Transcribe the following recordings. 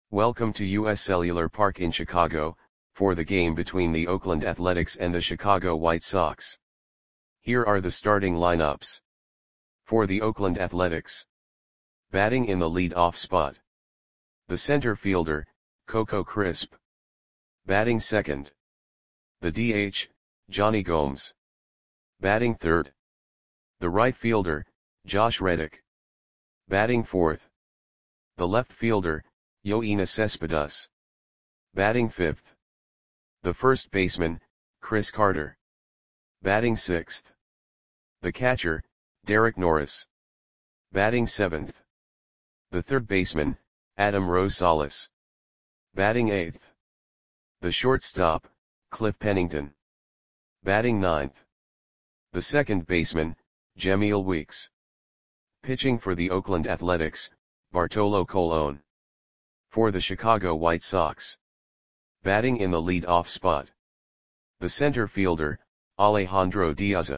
Welcome to US Cellular Park in Chicago, for the game between the Oakland Athletics and the Chicago White Sox. Here are the starting lineups. For the Oakland Athletics. Batting in the lead-off spot. The center fielder, Coco Crisp. Batting second. The DH, Jonny Gomes. Batting third. The right fielder, Josh Reddick. Batting fourth. The left fielder, Yoenis Cespedes. Batting fifth. The first baseman, Chris Carter. Batting sixth. The catcher, Derek Norris. Batting seventh. The third baseman, Adam Rosales. Batting eighth. The shortstop, Cliff Pennington. Batting ninth. The second baseman, Jemile Weeks. Pitching for the Oakland Athletics, Bartolo Colon. For the Chicago White Sox. Batting in the lead-off spot. The center fielder, Alejandro Diaz.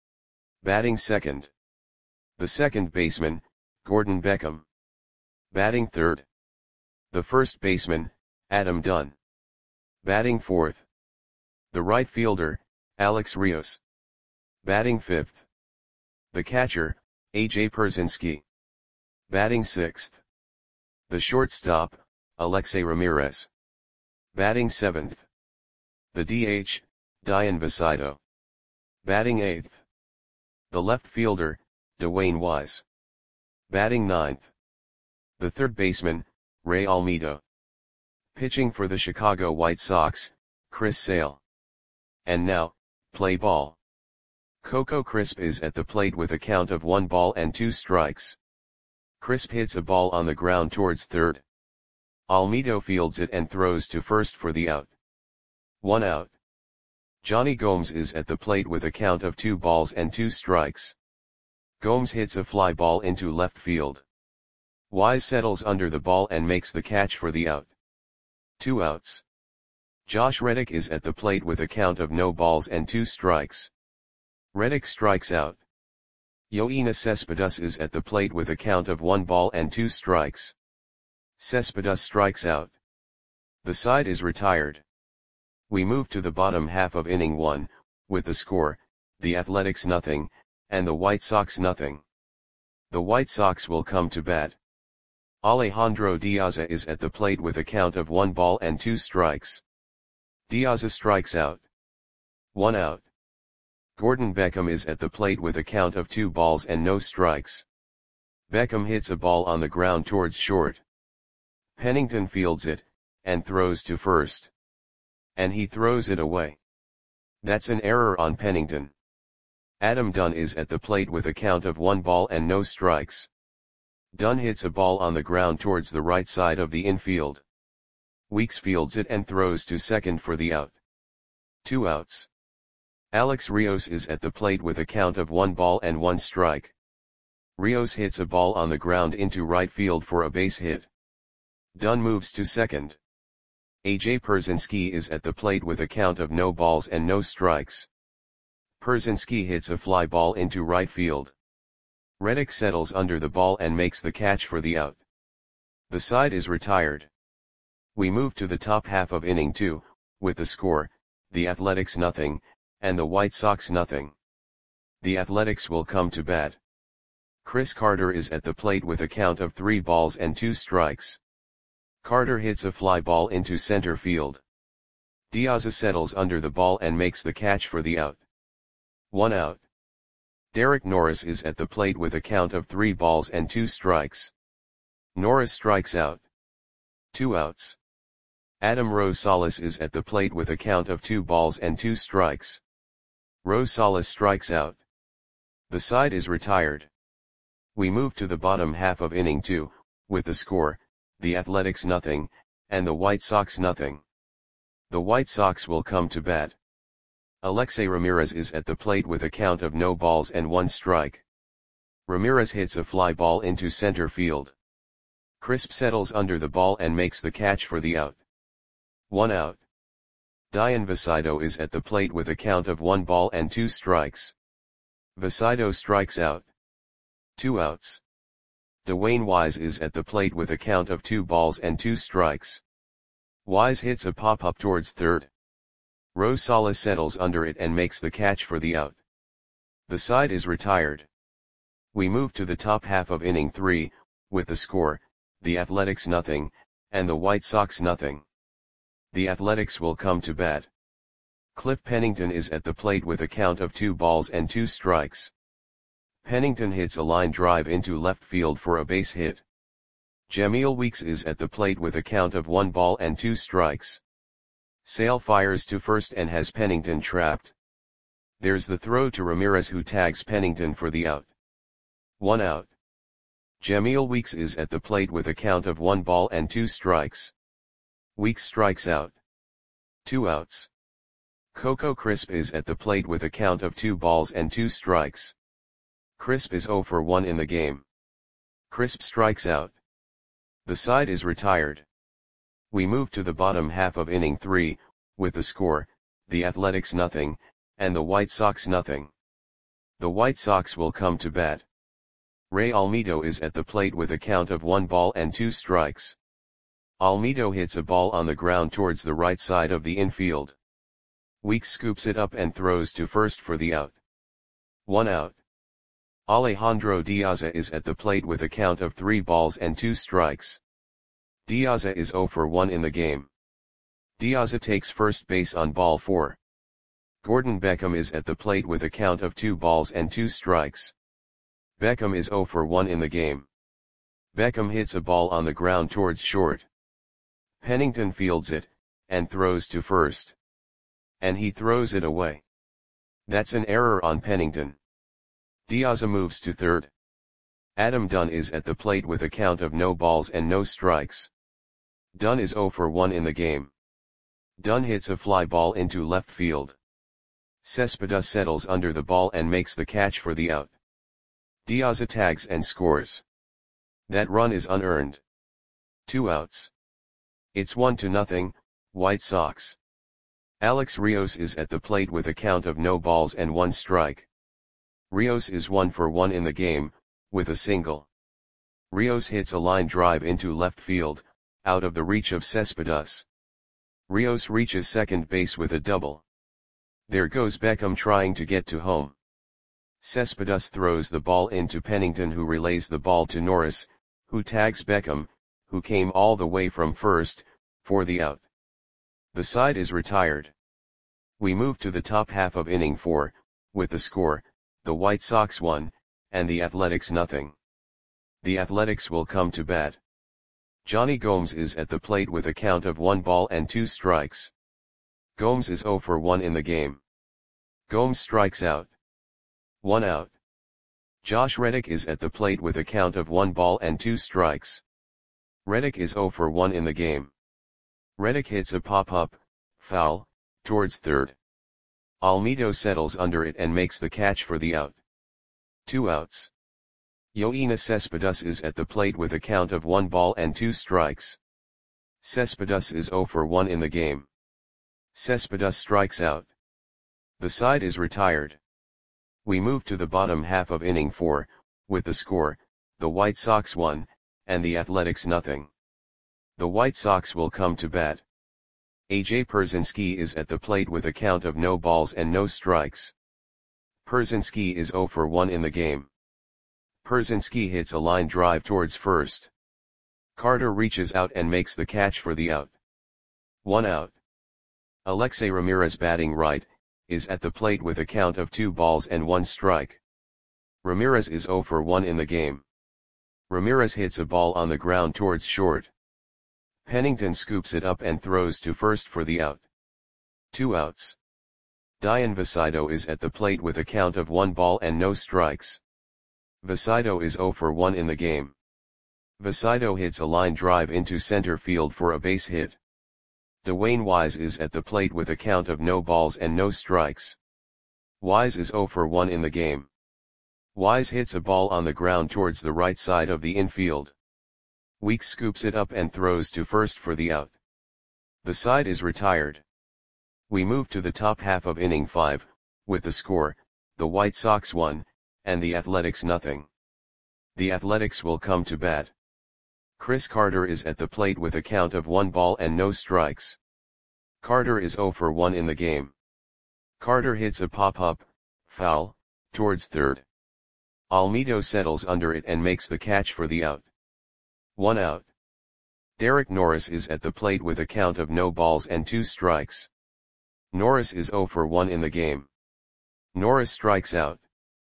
Batting second. The second baseman, Gordon Beckham. Batting third. The first baseman, Adam Dunn. Batting fourth. The right fielder, Alex Rios. Batting fifth. The catcher, A.J. Pierzynski. Batting sixth. The shortstop, Alexei Ramirez. Batting seventh. The DH, Dayan Visado. Batting eighth. The left fielder, Dwayne Wise. Batting ninth. The third baseman, Ray Almeida. Pitching for the Chicago White Sox, Chris Sale. And now, play ball. Coco Crisp is at the plate with a count of 1 ball and 2 strikes. Crisp hits a ball on the ground towards third. Almeida fields it and throws to first for the out. 1 out. Jonny Gomes is at the plate with a count of 2 balls and 2 strikes. Gomes hits a fly ball into left field. Wise settles under the ball and makes the catch for the out. 2 outs. Josh Reddick is at the plate with a count of no balls and 2 strikes. Reddick strikes out. Yoenis Cespedes is at the plate with a count of 1 ball and 2 strikes. Cespedes strikes out. The side is retired. We move to the bottom half of inning 1, with the score, the Athletics nothing, and the White Sox nothing. The White Sox will come to bat. Alejandro Diaz is at the plate with a count of 1 ball and 2 strikes. Diaz strikes out. 1 out. Gordon Beckham is at the plate with a count of 2 balls and no strikes. Beckham hits a ball on the ground towards short. Pennington fields it, and throws to first. And he throws it away. That's an error on Pennington. Adam Dunn is at the plate with a count of 1 ball and no strikes. Dunn hits a ball on the ground towards the right side of the infield. Weeks fields it and throws to second for the out. 2 outs. Alex Rios is at the plate with a count of 1 ball and 1 strike. Rios hits a ball on the ground into right field for a base hit. Dunn moves to second. A.J. Pierzynski is at the plate with a count of no balls and no strikes. Pierzynski hits a fly ball into right field. Reddick settles under the ball and makes the catch for the out. The side is retired. We move to the top half of inning 2, with the score, the Athletics nothing, and the White Sox nothing. The Athletics will come to bat. Chris Carter is at the plate with a count of 3 balls and 2 strikes. Carter hits a fly ball into center field. Diaz settles under the ball and makes the catch for the out. 1 out. Derek Norris is at the plate with a count of 3 balls and 2 strikes. Norris strikes out. 2 outs. Adam Rosales is at the plate with a count of 2 balls and 2 strikes. Rosales strikes out. The side is retired. We move to the bottom half of inning 2, with the score, the Athletics nothing, and the White Sox nothing. The White Sox will come to bat. Alexei Ramirez is at the plate with a count of no balls and 1 strike. Ramirez hits a fly ball into center field. Crisp settles under the ball and makes the catch for the out. 1 out. Dayan Visado is at the plate with a count of 1 ball and 2 strikes. Visado strikes out. 2 outs. Dwayne Wise is at the plate with a count of 2 balls and 2 strikes. Wise hits a pop-up towards third. Rosales settles under it and makes the catch for the out. The side is retired. We move to the top half of inning 3, with the score, the Athletics nothing, and the White Sox nothing. The Athletics will come to bat. Cliff Pennington is at the plate with a count of 2 balls and 2 strikes. Pennington hits a line drive into left field for a base hit. Jamil Weeks is at the plate with a count of 1 ball and 2 strikes. Sale fires to first and has Pennington trapped. There's the throw to Ramirez, who tags Pennington for the out. 1 out. Jamil Weeks is at the plate with a count of 1 ball and 2 strikes. Weeks strikes out. 2 outs. Coco Crisp is at the plate with a count of 2 balls and 2 strikes. Crisp is 0 for 1 in the game. Crisp strikes out. The side is retired. We move to the bottom half of inning 3, with the score, the Athletics nothing, and the White Sox nothing. The White Sox will come to bat. Ray Almedo is at the plate with a count of 1 ball and 2 strikes. Almedo hits a ball on the ground towards the right side of the infield. Weeks scoops it up and throws to first for the out. 1 out. Alejandro Diaza is at the plate with a count of 3 balls and 2 strikes. Diaza is 0 for 1 in the game. Diaza takes first base on ball 4. Gordon Beckham is at the plate with a count of 2 balls and 2 strikes. Beckham is 0 for 1 in the game. Beckham hits a ball on the ground towards short. Pennington fields it, and throws to first. And he throws it away. That's an error on Pennington. Diaza moves to third. Adam Dunn is at the plate with a count of no balls and no strikes. Dunn is 0 for 1 in the game. Dunn hits a fly ball into left field. Cespedes settles under the ball and makes the catch for the out. Diaza tags and scores. That run is unearned. 2 outs. It's 1-0, White Sox. Alex Rios is at the plate with a count of no balls and 1 strike. Rios is 1 for 1 in the game, with a single. Rios hits a line drive into left field, out of the reach of Cespedes. Rios reaches second base with a double. There goes Beckham trying to get to home. Cespedes throws the ball into Pennington, who relays the ball to Norris, who tags Beckham, who came all the way from first, for the out. The side is retired. We move to the top half of inning 4, with the score, the White Sox 1, and the Athletics nothing. The Athletics will come to bat. Johnny Gomes is at the plate with a count of 1 ball and 2 strikes. Gomes is 0 for 1 in the game. Gomes strikes out. 1 out. Josh Reddick is at the plate with a count of 1 ball and 2 strikes. Reddick is 0 for 1 in the game. Reddick hits a pop-up, foul, towards third. Almedo settles under it and makes the catch for the out. 2 outs. Yoenis Cespedes is at the plate with a count of 1 ball and 2 strikes. Cespedes is 0 for 1 in the game. Cespedes strikes out. The side is retired. We move to the bottom half of inning 4, with the score, the White Sox 1, and the Athletics nothing. The White Sox will come to bat. A.J. Pierzynski is at the plate with a count of no balls and no strikes. Pierzynski is 0 for 1 in the game. Pierzynski hits a line drive towards first. Carter reaches out and makes the catch for the out. 1 out. Alexei Ramirez, batting right, is at the plate with a count of 2 balls and 1 strike. Ramirez is 0 for 1 in the game. Ramirez hits a ball on the ground towards short. Pennington scoops it up and throws to first for the out. 2 outs. Dian Vasido is at the plate with a count of 1 ball and no strikes. Vasido is 0 for 1 in the game. Vasido hits a line drive into center field for a base hit. Dwayne Wise is at the plate with a count of no balls and no strikes. Wise is 0 for 1 in the game. Wise hits a ball on the ground towards the right side of the infield. Weeks scoops it up and throws to first for the out. The side is retired. We move to the top half of inning 5, with the score, the White Sox 1, and the Athletics nothing. The Athletics will come to bat. Chris Carter is at the plate with a count of 1 ball and no strikes. Carter is 0 for 1 in the game. Carter hits a pop-up, foul, towards third. Almedo settles under it and makes the catch for the out. 1 out. Derek Norris is at the plate with a count of no balls and 2 strikes. Norris is 0 for 1 in the game. Norris strikes out.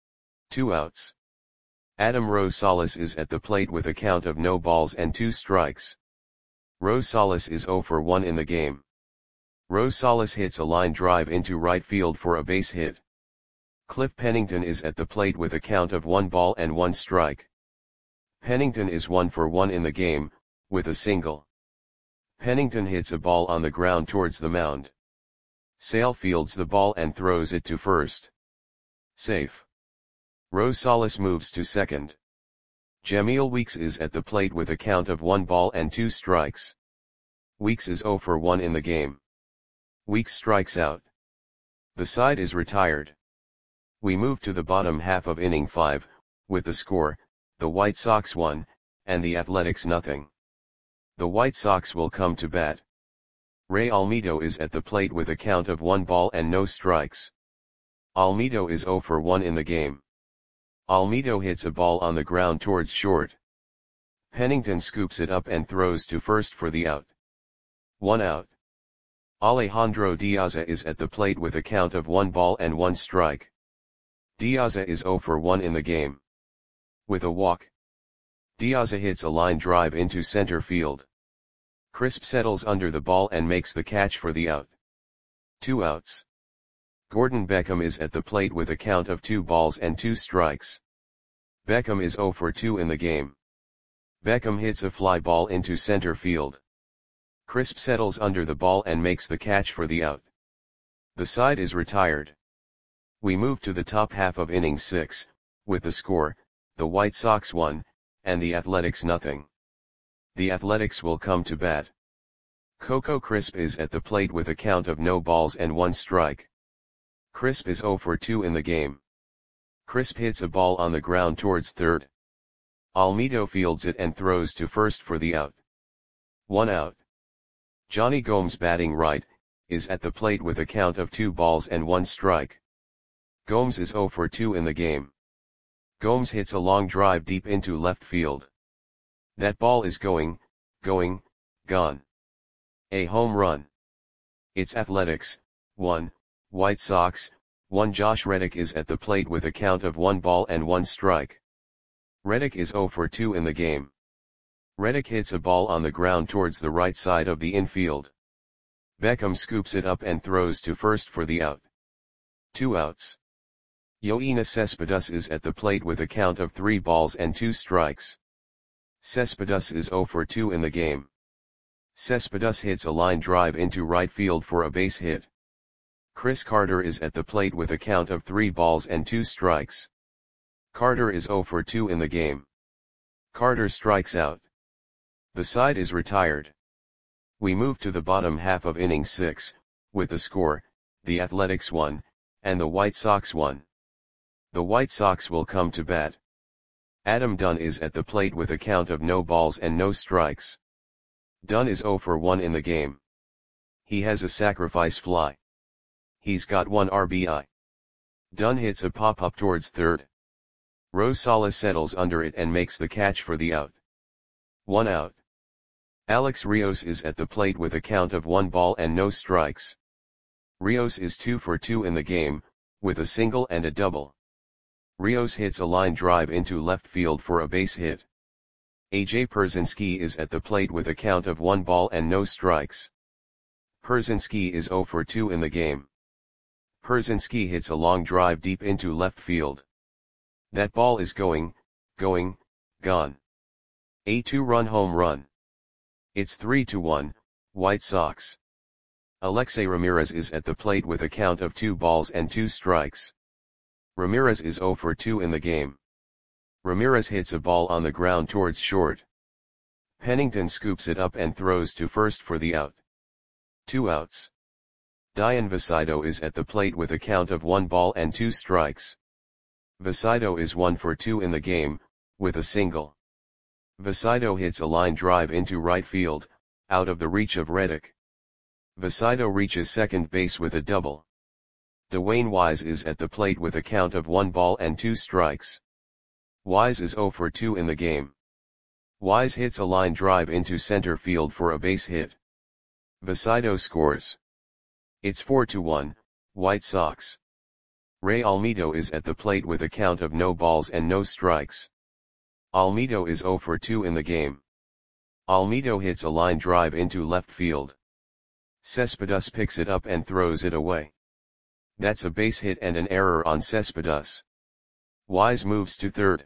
2 outs. Adam Rosales is at the plate with a count of no balls and 2 strikes. Rosales is 0 for 1 in the game. Rosales hits a line drive into right field for a base hit. Cliff Pennington is at the plate with a count of 1 ball and 1 strike. Pennington is 1 for 1 in the game, with a single. Pennington hits a ball on the ground towards the mound. Sale fields the ball and throws it to first. Safe. Rosales moves to second. Jamil Weeks is at the plate with a count of 1 ball and 2 strikes. Weeks is 0 for 1 in the game. Weeks strikes out. The side is retired. We move to the bottom half of inning 5, with the score, the White Sox 1, and the Athletics nothing. The White Sox will come to bat. Ray Almedo is at the plate with a count of 1 ball and no strikes. Almedo is 0 for 1 in the game. Almedo hits a ball on the ground towards short. Pennington scoops it up and throws to first for the out. 1 out. Alejandro Diaza is at the plate with a count of 1 ball and 1 strike. Diaza is 0 for 1 in the game. With a walk. Diaza hits a line drive into center field. Crisp settles under the ball and makes the catch for the out. 2 outs. Gordon Beckham is at the plate with a count of 2 balls and 2 strikes. Beckham is 0 for 2 in the game. Beckham hits a fly ball into center field. Crisp settles under the ball and makes the catch for the out. The side is retired. We move to the top half of inning 6, with the score, the White Sox 1, and the Athletics nothing. The Athletics will come to bat. Coco Crisp is at the plate with a count of no balls and 1 strike. Crisp is 0 for 2 in the game. Crisp hits a ball on the ground towards third. Almedo fields it and throws to first for the out. 1 out. Johnny Gomes batting right, is at the plate with a count of 2 balls and 1 strike. Gomes is 0 for 2 in the game. Gomes hits a long drive deep into left field. That ball is going, gone. A home run. It's Athletics, 1, White Sox, 1. Josh Reddick is at the plate with a count of 1 ball and 1 strike. Reddick is 0 for 2 in the game. Reddick hits a ball on the ground towards the right side of the infield. Beckham scoops it up and throws to first for the out. 2 outs. Yoenis Cespedes is at the plate with a count of 3 balls and 2 strikes. Cespedes is 0 for 2 in the game. Cespedes hits a line drive into right field for a base hit. Chris Carter is at the plate with a count of 3 balls and 2 strikes. Carter is 0 for 2 in the game. Carter strikes out. The side is retired. We move to the bottom half of inning 6, with the score, the Athletics 1, and the White Sox 1. The White Sox will come to bat. Adam Dunn is at the plate with a count of no balls and no strikes. Dunn is 0 for 1 in the game. He has a sacrifice fly. He's got 1 RBI. Dunn hits a pop-up towards third. Rosales settles under it and makes the catch for the out. 1 out. Alex Rios is at the plate with a count of 1 ball and no strikes. Rios is 2 for 2 in the game, with a single and a double. Rios hits a line drive into left field for a base hit. AJ Pierzynski is at the plate with a count of 1 ball and no strikes. Pierzynski is 0 for 2 in the game. Pierzynski hits a long drive deep into left field. That ball is going, gone. A 2-run home run. It's 3-1, White Sox. Alexei Ramirez is at the plate with a count of 2 balls and 2 strikes. Ramirez is 0 for 2 in the game. Ramirez hits a ball on the ground towards short. Pennington scoops it up and throws to first for the out. 2 outs. Dian Vasido is at the plate with a count of 1 ball and 2 strikes. Vasido is 1 for 2 in the game, with a single. Vasido hits a line drive into right field, out of the reach of Reddick. Vasido reaches second base with a double. Dwayne Wise is at the plate with a count of 1 ball and 2 strikes. Wise is 0 for 2 in the game. Wise hits a line drive into center field for a base hit. Vasido scores. It's 4-1, White Sox. Ray Almedo is at the plate with a count of no balls and no strikes. Almedo is 0 for 2 in the game. Almedo hits a line drive into left field. Cespedes picks it up and throws it away. That's a base hit and an error on Cespedes. Wise moves to third.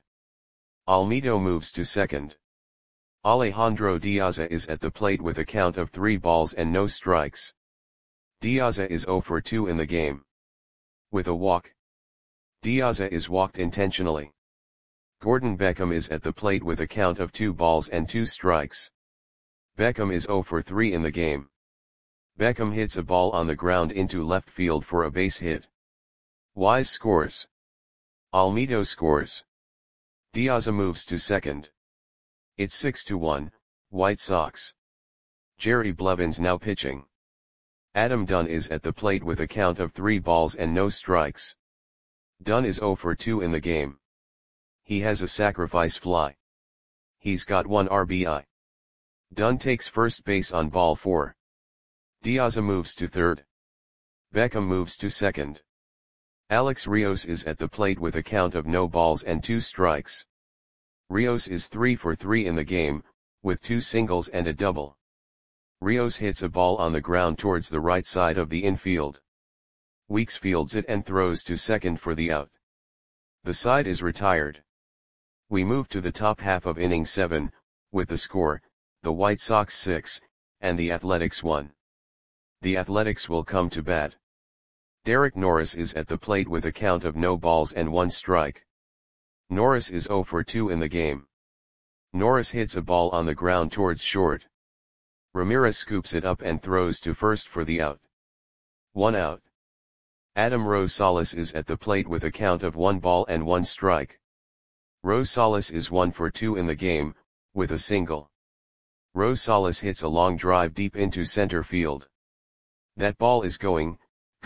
Almedo moves to second. Alejandro Diaza is at the plate with a count of 3 balls and no strikes. Diaza is 0 for 2 in the game. With a walk. Diaza is walked intentionally. Gordon Beckham is at the plate with a count of 2 balls and 2 strikes. Beckham is 0 for 3 in the game. Beckham hits a ball on the ground into left field for a base hit. Wise scores. Almedo scores. Diaza moves to second. It's 6-1, White Sox. Jerry Blevins now pitching. Adam Dunn is at the plate with a count of 3 balls and no strikes. Dunn is 0 for 2 in the game. He has a sacrifice fly. He's got 1 RBI. Dunn takes first base on ball 4. Diaza moves to third. Beckham moves to second. Alex Rios is at the plate with a count of no balls and 2 strikes. Rios is 3 for 3 in the game, with 2 singles and a double. Rios hits a ball on the ground towards the right side of the infield. Weeks fields it and throws to second for the out. The side is retired. We move to the top half of inning 7, with the score, the White Sox 6, and the Athletics 1. The Athletics will come to bat. Derek Norris is at the plate with a count of no balls and 1 strike. Norris is 0 for 2 in the game. Norris hits a ball on the ground towards short. Ramirez scoops it up and throws to first for the out. 1 out. Adam Rosales is at the plate with a count of 1 ball and 1 strike. Rosales is 1 for 2 in the game, with a single. Rosales hits a long drive deep into center field. That ball is going,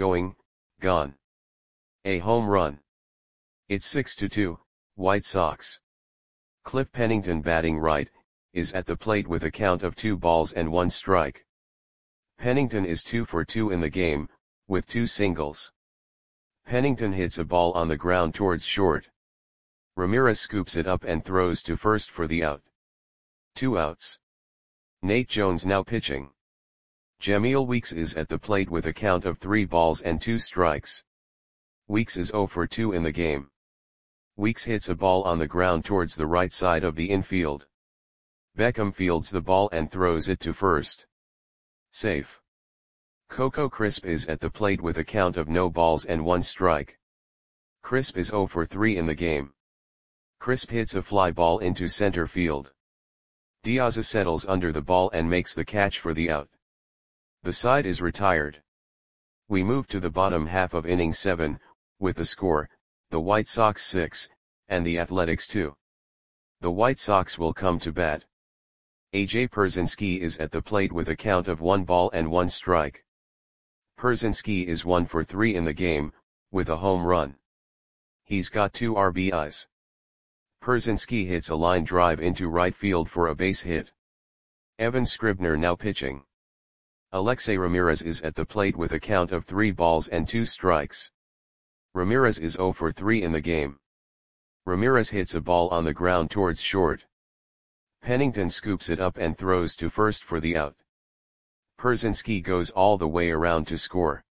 gone. A home run. It's 6-2, White Sox. Cliff Pennington batting right, is at the plate with a count of 2 balls and 1 strike. Pennington is 2 for 2 in the game, with 2 singles. Pennington hits a ball on the ground towards short. Ramirez scoops it up and throws to first for the out. 2 outs. Nate Jones now pitching. Jameel Weeks is at the plate with a count of 3 balls and 2 strikes. Weeks is 0 for 2 in the game. Weeks hits a ball on the ground towards the right side of the infield. Beckham fields the ball and throws it to first. Safe. Coco Crisp is at the plate with a count of no balls and 1 strike. Crisp is 0 for 3 in the game. Crisp hits a fly ball into center field. Diaza settles under the ball and makes the catch for the out. The side is retired. We move to the bottom half of inning 7, with the score, the White Sox 6, and the Athletics 2. The White Sox will come to bat. A.J. Pierzynski is at the plate with a count of 1 ball and 1 strike. Pierzynski is 1 for 3 in the game, with a home run. He's got 2 RBIs. Pierzynski hits a line drive into right field for a base hit. Evan Scribner now pitching. Alexei Ramirez is at the plate with a count of 3 balls and 2 strikes. Ramirez is 0 for 3 in the game. Ramirez hits a ball on the ground towards short. Pennington scoops it up and throws to first for the out. Pierzynski goes all the way around to score.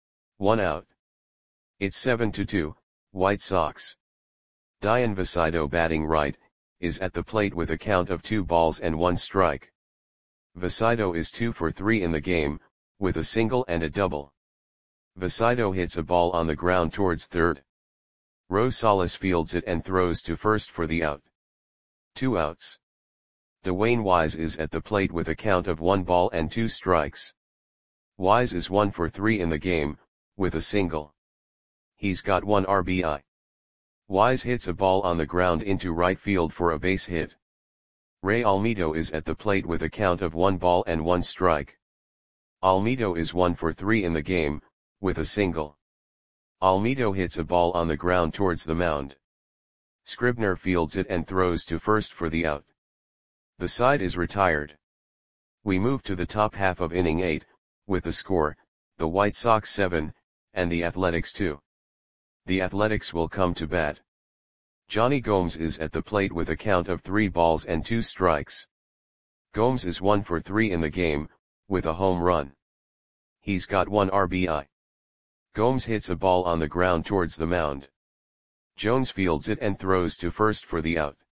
1 out. It's 7-2, White Sox. Dian Vasido batting right, is at the plate with a count of 2 balls and 1 strike. Vasido is 2 for 3 in the game, with a single and a double. Vasido hits a ball on the ground towards third. Rosales fields it and throws to first for the out. 2 outs. Dwayne Wise is at the plate with a count of 1 ball and 2 strikes. Wise is 1 for 3 in the game, with a single. He's got 1 RBI. Wise hits a ball on the ground into right field for a base hit. Ray Almedo is at the plate with a count of 1 ball and 1 strike. Almedo is 1 for 3 in the game, with a single. Almedo hits a ball on the ground towards the mound. Scribner fields it and throws to first for the out. The side is retired. We move to the top half of inning 8, with the score, the White Sox 7, and the Athletics 2. The Athletics will come to bat. Johnny Gomes is at the plate with a count of 3 balls and 2 strikes. Gomes is 1 for 3 in the game, with a home run. He's got 1 RBI. Gomes hits a ball on the ground towards the mound. Jones fields it and throws to first for the out.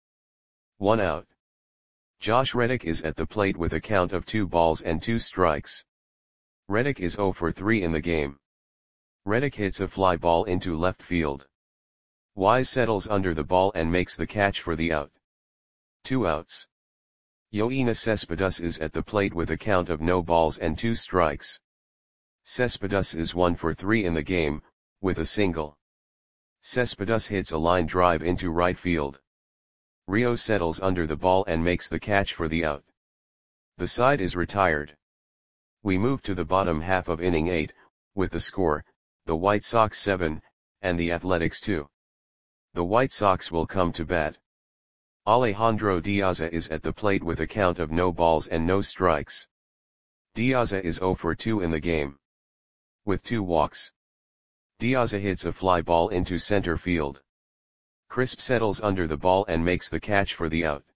1 out. Josh Reddick is at the plate with a count of 2 balls and 2 strikes. Reddick is 0 for 3 in the game. Reddick hits a fly ball into left field. Wise settles under the ball and makes the catch for the out. 2 outs. Yoenis Cespedes is at the plate with a count of no balls and 2 strikes. Cespedes is 1 for 3 in the game, with a single. Cespedes hits a line drive into right field. Rio settles under the ball and makes the catch for the out. The side is retired. We move to the bottom half of inning 8, with the score, the White Sox 7, and the Athletics 2. The White Sox will come to bat. Alejandro Diaza is at the plate with a count of no balls and no strikes. Diaza is 0 for 2 in the game. With 2 walks. Diaza hits a fly ball into center field. Crisp settles under the ball and makes the catch for the out.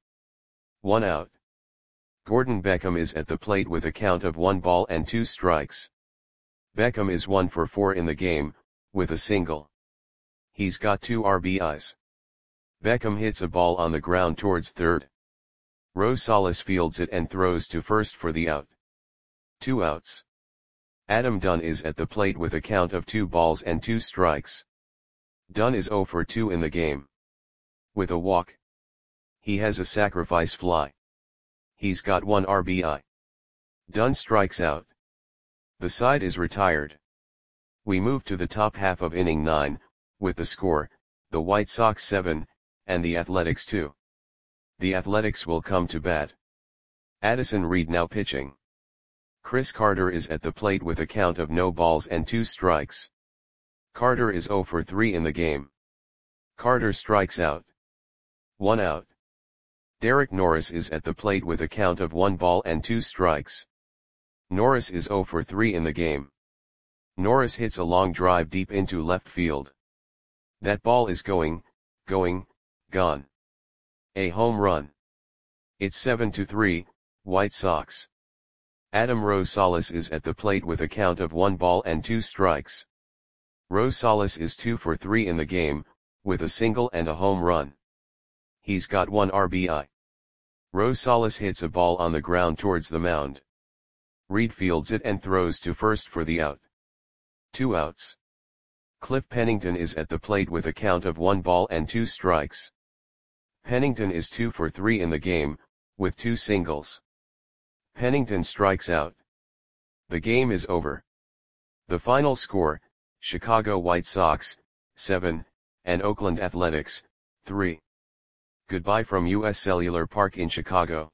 1 out. Gordon Beckham is at the plate with a count of 1 ball and 2 strikes. Beckham is 1 for 4 in the game, with a single. He's got 2 RBIs. Beckham hits a ball on the ground towards third. Rosales fields it and throws to first for the out. 2 outs. Adam Dunn is at the plate with a count of 2 balls and 2 strikes. Dunn is 0 for 2 in the game. With a walk. He has a sacrifice fly. He's got 1 RBI. Dunn strikes out. The side is retired. We move to the top half of inning 9, with the score, the White Sox 7, and the Athletics 2. The Athletics will come to bat. Addison Reed now pitching. Chris Carter is at the plate with a count of no balls and 2 strikes. Carter is 0 for 3 in the game. Carter strikes out. 1 out. Derek Norris is at the plate with a count of 1 ball and 2 strikes. Norris is 0 for 3 in the game. Norris hits a long drive deep into left field. That ball is gone. A home run. It's 7-3, White Sox. Adam Rosales is at the plate with a count of 1 ball and 2 strikes. Rosales is 2 for 3 in the game, with a single and a home run. He's got 1 RBI. Rosales hits a ball on the ground towards the mound. Reed fields it and throws to first for the out. 2 outs. Cliff Pennington is at the plate with a count of 1 ball and 2 strikes. Pennington is 2 for 3 in the game, with 2 singles. Pennington strikes out. The game is over. The final score, Chicago White Sox, 7, and Oakland Athletics, 3. Goodbye from US Cellular Park in Chicago.